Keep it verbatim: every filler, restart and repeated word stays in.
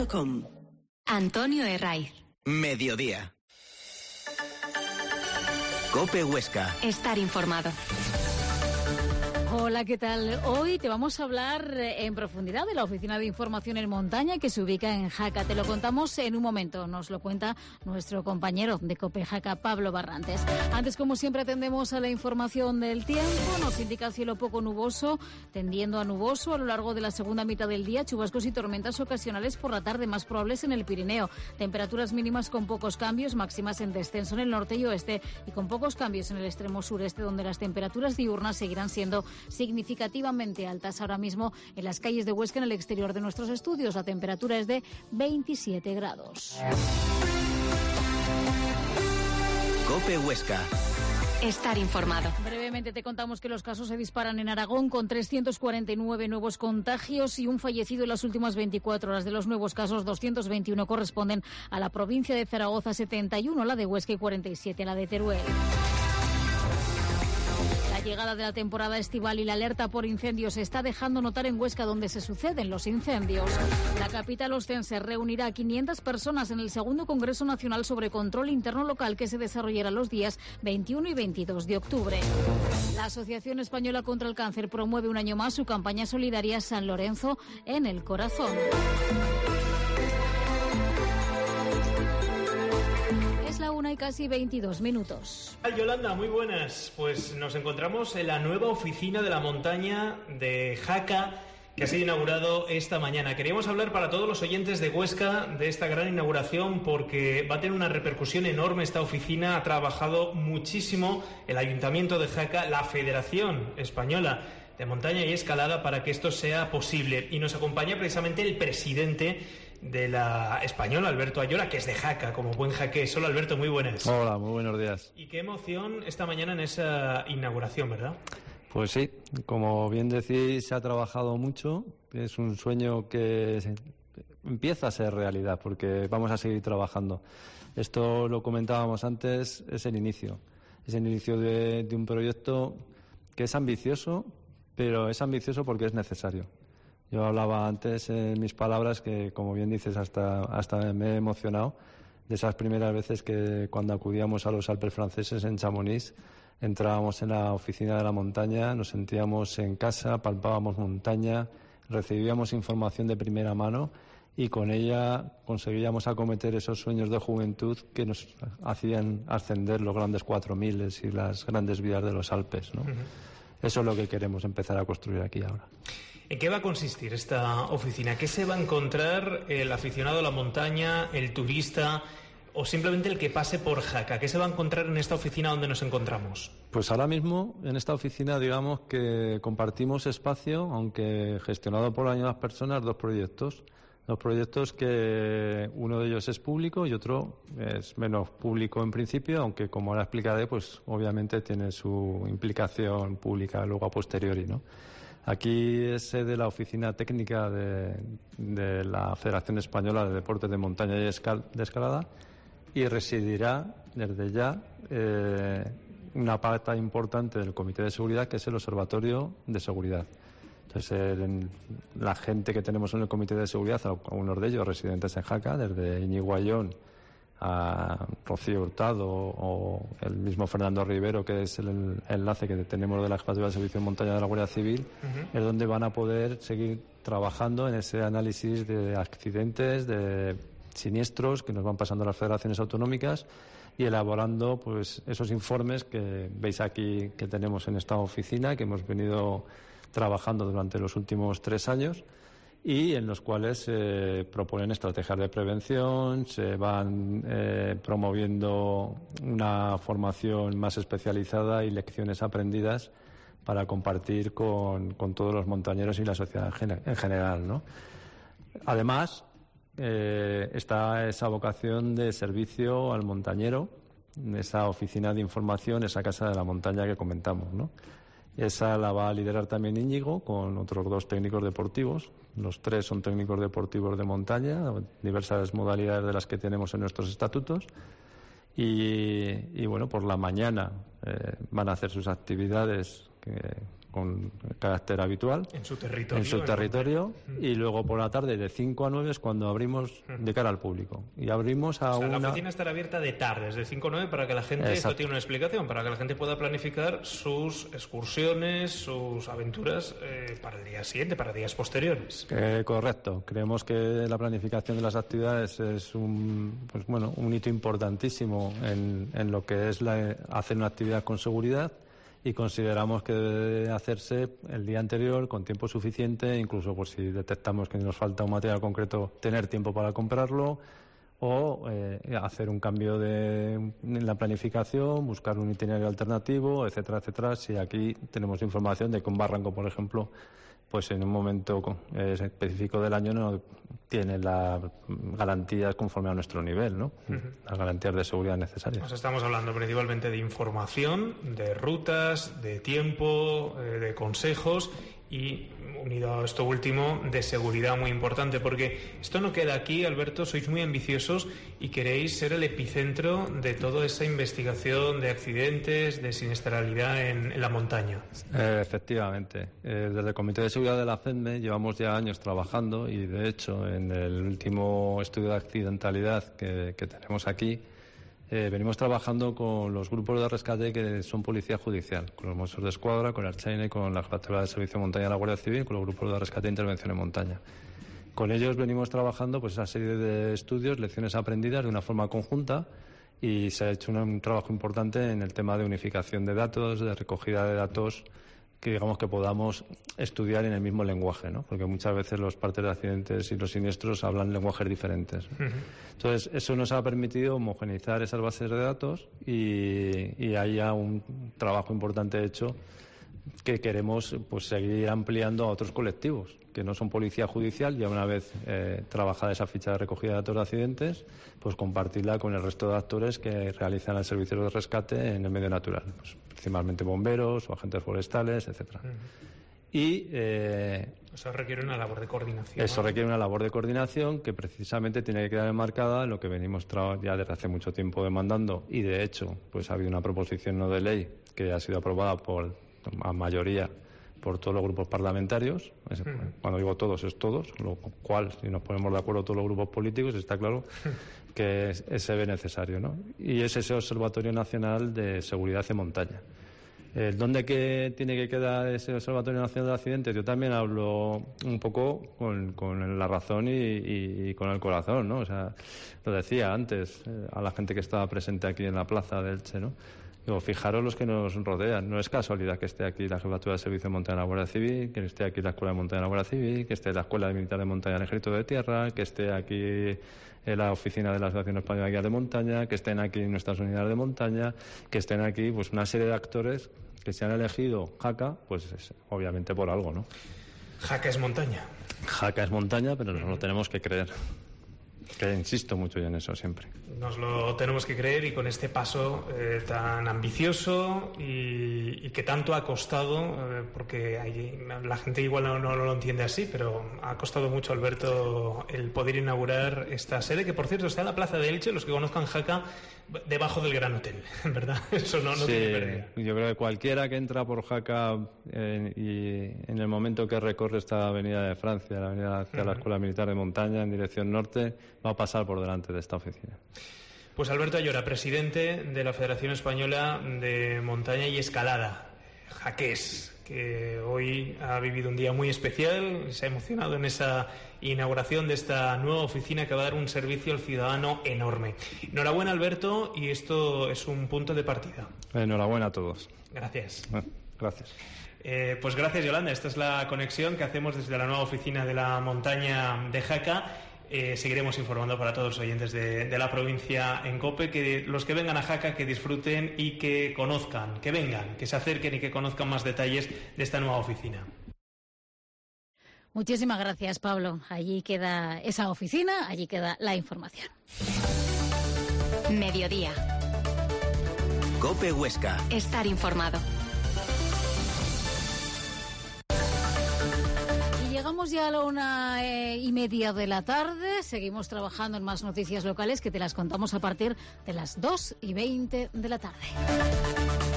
Antonio Herraiz. Mediodía. COPE Huesca. Estar informado. Hola, ¿qué tal? Hoy te vamos a hablar en profundidad de la Oficina de Información en Montaña que se ubica en Jaca. Te lo contamos en un momento. Nos lo cuenta nuestro compañero de COPE Jaca, Pablo Barrantes. Antes, como siempre, atendemos a la información del tiempo. Nos indica cielo poco nuboso, tendiendo a nuboso a lo largo de la segunda mitad del día. Chubascos y tormentas ocasionales por la tarde, más probables en el Pirineo. Temperaturas mínimas con pocos cambios, máximas en descenso en el norte y oeste y con pocos cambios en el extremo sureste, donde las temperaturas diurnas seguirán siendo significativamente altas. Ahora mismo en las calles de Huesca, en el exterior de nuestros estudios, la temperatura es de veintisiete grados. COPE Huesca. Estar informado. Brevemente te contamos que los casos se disparan en Aragón con trescientos cuarenta y nueve nuevos contagios y un fallecido en las últimas veinticuatro horas. De los nuevos casos, doscientos veintiuno corresponden a la provincia de Zaragoza, setenta y uno la de Huesca y cuarenta y siete la de Teruel. La llegada de la temporada estival y la alerta por incendios se está dejando notar en Huesca, donde se suceden los incendios. La capital ostense reunirá a quinientas personas en el segundo Congreso Nacional sobre Control Interno Local, que se desarrollará los días veintiuno y veintidós de octubre. La Asociación Española contra el Cáncer promueve un año más su campaña solidaria San Lorenzo en el Corazón. La una y casi veintidós minutos. Hola Yolanda, muy buenas. Pues nos encontramos en la nueva oficina de la montaña de Jaca, que ha sido inaugurado esta mañana. Queríamos hablar para todos los oyentes de Huesca de esta gran inauguración, porque va a tener una repercusión enorme esta oficina. Ha trabajado muchísimo el Ayuntamiento de Jaca, la Federación Española de Montaña y Escalada, para que esto sea posible. Y nos acompaña precisamente el presidente de la Española, Alberto Ayora, que es de Jaca, como buen jaqués. Hola Alberto, muy buenas. Hola, muy buenos días. Y qué emoción esta mañana en esa inauguración, ¿verdad? Pues sí, como bien decís, se ha trabajado mucho. Es un sueño que empieza a ser realidad, porque vamos a seguir trabajando. Esto lo comentábamos antes, es el inicio. Es el inicio de, de un proyecto que es ambicioso, pero es ambicioso porque es necesario. Yo hablaba antes en mis palabras que, como bien dices, hasta, hasta me he emocionado de esas primeras veces que cuando acudíamos a los Alpes franceses en Chamonix, entrábamos en la oficina de la montaña, nos sentíamos en casa, palpábamos montaña, recibíamos información de primera mano y con ella conseguíamos acometer esos sueños de juventud que nos hacían ascender los grandes cuatro miles y las grandes vías de los Alpes, ¿no? Uh-huh. Eso es lo que queremos empezar a construir aquí ahora. ¿En qué va a consistir esta oficina? ¿Qué se va a encontrar el aficionado a la montaña, el turista o simplemente el que pase por Jaca? ¿Qué se va a encontrar en esta oficina donde nos encontramos? Pues ahora mismo en esta oficina, digamos que compartimos espacio, aunque gestionado por las mismas personas, dos proyectos. Dos proyectos que uno de ellos es público y otro es menos público en principio, aunque como ahora explicaré, pues obviamente tiene su implicación pública luego a posteriori, ¿no? Aquí es sede la oficina técnica de, de la Federación Española de Deportes de Montaña y Escal, de Escalada, y residirá desde ya eh, una pata importante del Comité de Seguridad, que es el Observatorio de Seguridad. Entonces, el, la gente que tenemos en el Comité de Seguridad, algunos de ellos residentes en Jaca, desde Íñigo Ayón a Rocío Hurtado o el mismo Fernando Rivero, que es el enlace que tenemos de la Jefatura de Servicio de Montaña de la Guardia Civil, uh-huh. es donde van a poder seguir trabajando en ese análisis de accidentes, de siniestros que nos van pasando las federaciones autonómicas y elaborando pues esos informes que veis aquí que tenemos en esta oficina, que hemos venido trabajando durante los últimos tres años y en los cuales se eh, proponen estrategias de prevención, se van eh, promoviendo una formación más especializada y lecciones aprendidas para compartir con, con todos los montañeros y la sociedad en, gen- en general, ¿no? Además, eh, está esa vocación de servicio al montañero, esa oficina de información, esa casa de la montaña que comentamos, ¿no? Esa la va a liderar también Íñigo con otros dos técnicos deportivos. Los tres son técnicos deportivos de montaña, diversas modalidades de las que tenemos en nuestros estatutos. Y, y bueno, por la mañana eh, van a hacer sus actividades que con carácter habitual. En su territorio. En su territorio. ¿no? Y luego por la tarde de cinco a nueve es cuando abrimos de cara al público. Y abrimos a o sea, una... la oficina estará abierta de tardes, de cinco a nueve, para que la gente, Exacto. esto tiene una explicación, para que la gente pueda planificar sus excursiones, sus aventuras eh, para el día siguiente, para días posteriores. Eh, correcto. Creemos que la planificación de las actividades es un, pues bueno, un hito importantísimo en, en lo que es la, hacer una actividad con seguridad, y consideramos que debe hacerse el día anterior con tiempo suficiente, incluso por si detectamos que nos falta un material concreto, tener tiempo para comprarlo, o eh, hacer un cambio de, en la planificación, buscar un itinerario alternativo, etcétera, etcétera. Si aquí tenemos información de que un barranco, por ejemplo, pues en un momento eh, específico del año no tiene las garantías conforme a nuestro nivel, ¿no? Uh-huh. Las garantías de seguridad necesarias. Nos estamos hablando principalmente de información, de rutas, de tiempo, eh, de consejos y, unido a esto último, de seguridad, muy importante, porque esto no queda aquí, Alberto, sois muy ambiciosos y queréis ser el epicentro de toda esa investigación de accidentes, de siniestralidad en, en la montaña. Eh, efectivamente. Eh, desde el Comité de Seguridad de la FEDME llevamos ya años trabajando y, de hecho, en el último estudio de accidentalidad que, que tenemos aquí, Eh, venimos trabajando con los grupos de rescate que son policía judicial, con los Mossos de Escuadra, con el Ertzaintza, con la Jefatura de Servicio de Montaña de la Guardia Civil, con los grupos de rescate e intervención en montaña. Con ellos venimos trabajando pues esa serie de estudios, lecciones aprendidas de una forma conjunta, y se ha hecho un, un trabajo importante en el tema de unificación de datos, de recogida de datos, que digamos que podamos estudiar en el mismo lenguaje, ¿no? Porque muchas veces los partes de accidentes y los siniestros hablan lenguajes diferentes. Uh-huh. Entonces, eso nos ha permitido homogeneizar esas bases de datos y, y haya un trabajo importante hecho que queremos pues seguir ampliando a otros colectivos, que no son policía judicial, ya una vez eh, trabajada esa ficha de recogida de datos de accidentes, pues compartirla con el resto de actores que realizan el servicio de rescate en el medio natural, pues, principalmente bomberos o agentes forestales, etcétera. Uh-huh. Y eh, eso requiere una labor de coordinación. Eso ¿no? requiere una labor de coordinación que precisamente tiene que quedar enmarcada en lo que venimos tra- ya desde hace mucho tiempo demandando, y de hecho pues ha habido una proposición no de ley que ha sido aprobada por a mayoría por todos los grupos parlamentarios. Uh-huh. Cuando digo todos, es todos, lo cual, si nos ponemos de acuerdo todos los grupos políticos, está claro que es, es, se ve necesario, ¿no? Y es ese Observatorio Nacional de Seguridad en Montaña. Eh, ¿Dónde que tiene que quedar ese Observatorio Nacional de Accidentes? Yo también hablo un poco con, con la razón y, y, y con el corazón, ¿no? O sea, lo decía antes eh, a la gente que estaba presente aquí en la plaza de Elche, ¿no? Digo, fijaros los que nos rodean. No es casualidad que esté aquí la Jefatura de Servicio de Montaña de la Guardia Civil, que esté aquí la Escuela de Montaña de la Guardia Civil, que esté la Escuela Militar de Montaña del Ejército de Tierra, que esté aquí en la oficina de la Asociación Española de Guías de Montaña, que estén aquí nuestras unidades de montaña, que estén aquí pues una serie de actores que se han elegido Jaca, pues es, obviamente por algo, ¿no? Jaca es montaña. Jaca es montaña, pero nos lo tenemos que creer. Que insisto mucho en eso siempre. Nos lo tenemos que creer, y con este paso eh, tan ambicioso y, y que tanto ha costado, eh, porque hay, la gente igual no, no lo entiende así, pero ha costado mucho, Alberto, el poder inaugurar esta sede, que por cierto está en la Plaza de Elche. Los que conozcan Jaca, debajo del Gran Hotel, ¿verdad? Eso no, no sí, tiene pérdida. Yo creo que cualquiera que entra por Jaca eh, y en el momento que recorre esta avenida de Francia, la avenida hacia uh-huh. la Escuela Militar de Montaña en dirección norte, va a pasar por delante de esta oficina. Pues Alberto Ayora, presidente de la Federación Española de Montaña y Escalada, jaqués, que hoy ha vivido un día muy especial, se ha emocionado en esa inauguración de esta nueva oficina que va a dar un servicio al ciudadano enorme. Enhorabuena, Alberto, y esto es un punto de partida. Enhorabuena a todos. Gracias. Bueno, gracias. Eh, pues gracias, Yolanda. Esta es la conexión que hacemos desde la nueva oficina de la montaña de Jaca. Eh, seguiremos informando para todos los oyentes de, de la provincia en COPE, que los que vengan a Jaca, que disfruten y que conozcan, que vengan, que se acerquen y que conozcan más detalles de esta nueva oficina. Muchísimas gracias, Pablo. Allí queda esa oficina, allí queda la información. Mediodía. COPE Huesca. Estar informado. Llegamos ya a la una eh, y media de la tarde. Seguimos trabajando en más noticias locales que te las contamos a partir de las dos y veinte de la tarde.